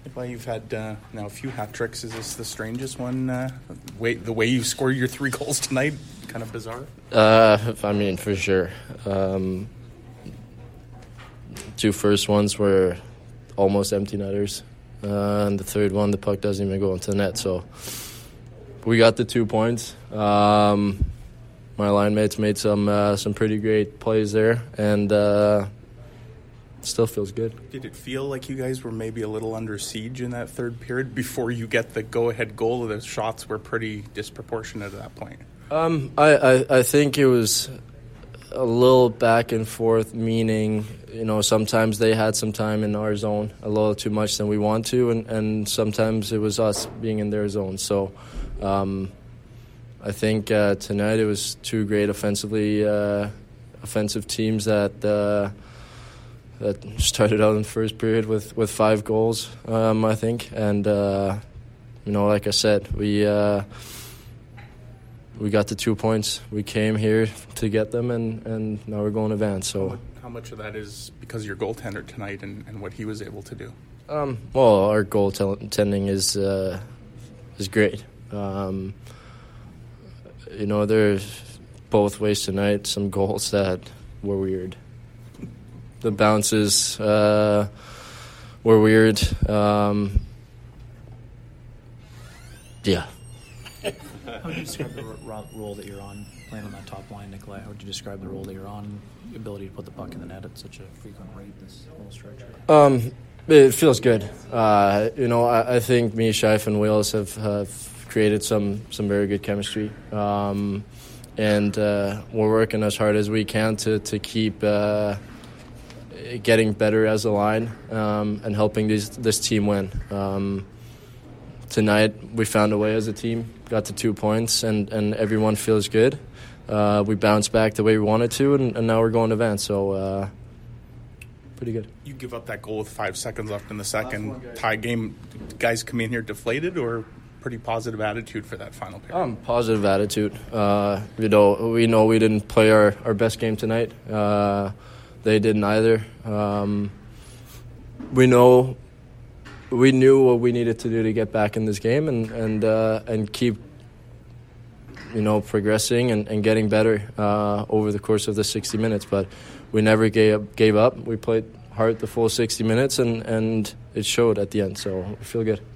Well, you've had now a few hat tricks. Is this the strangest one? The way you scored your 3 goals tonight, kind of bizarre. For sure. 2 first ones were almost empty netters, and the third one, the puck doesn't even go into the net. So we got the 2 points. My line mates made some pretty great plays there, and still feels good. Did it feel like you guys were maybe a little under siege in that third period before you get the go-ahead goal? The shots were pretty disproportionate at that point. I think it was a little back and forth, meaning, sometimes they had some time in our zone, a little too much than we want to, and sometimes it was us being in their zone. So I think tonight it was 2 great offensive teams that started out in the first period with 5 goals, I think. And, like I said, we got the 2 points. We came here to get them, and now we're going to Vans. So, how much of that is because of your goaltender tonight and what he was able to do? Well, our goaltending is great. There's both ways tonight, some goals that were weird. The bounces were weird. Yeah. How would you describe the role that you're on, playing on that top line, Nikolai? How would you describe the role that you're on, the ability to put the puck in the net at such a frequent rate this whole stretch? It feels good. I think me, Scheif, and Wheels have created some very good chemistry. And we're working as hard as we can to keep getting better as a line and helping this team win. Tonight we found a way as a team, got to 2 points, and everyone feels good. We bounced back the way we wanted to, and now we're going to Vans, so pretty good. You give up that goal with 5 seconds left in the second tie game. Guys come in here deflated, or pretty positive attitude for that final period? Positive attitude. We know we didn't play our best game tonight. They didn't either. We knew what we needed to do to get back in this game and keep progressing and getting better over the course of the 60 minutes. But we never gave up. We played hard the full 60 minutes, and it showed at the end. So we feel good.